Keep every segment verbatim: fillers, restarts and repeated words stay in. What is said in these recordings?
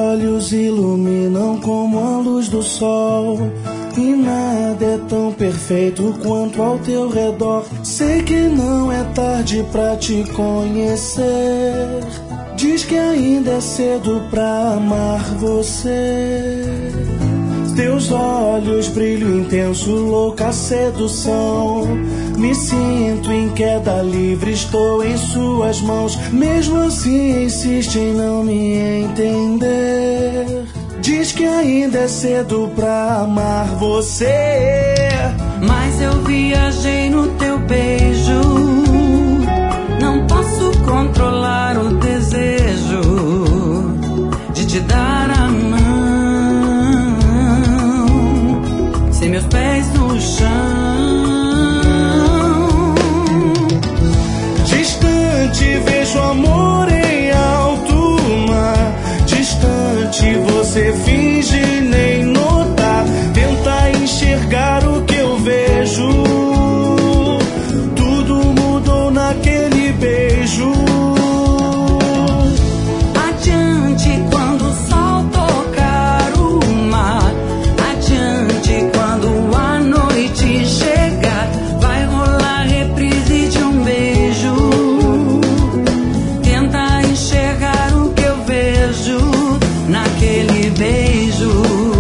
olhos iluminam como a luz do sol, e nada é tão perfeito quanto ao teu redor. Sei que não é tarde pra te conhecer. Diz que ainda é cedo pra amar você. Teus olhos, brilho intenso, louca sedução. Me sinto em queda livre, estou em suas mãos. Mesmo assim insiste em não me entender. Diz que ainda é cedo pra amar você. Mas eu viajei no teu beijo. Não posso controlar o desejo de te dar a mão. Sem meus pés no chão. Distante vejo amor em alto mar. Distante você finge nem notar. Tenta enxergar o que eu vejo. Tudo mudou naquele beijo. Adiante quando o sol tocar o mar. Adiante quando a noite chegar. Vai rolar reprise de um beijo. Tenta enxergar o que eu vejo naquele beijo.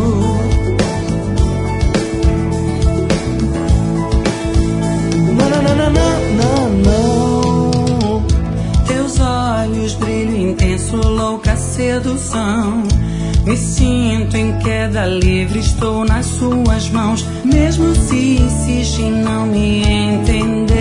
Não, não, não, não, não. Teus olhos, brilho intenso, louca sedução. Me sinto em queda livre, estou nas suas mãos. Mesmo se insiste em não me entender.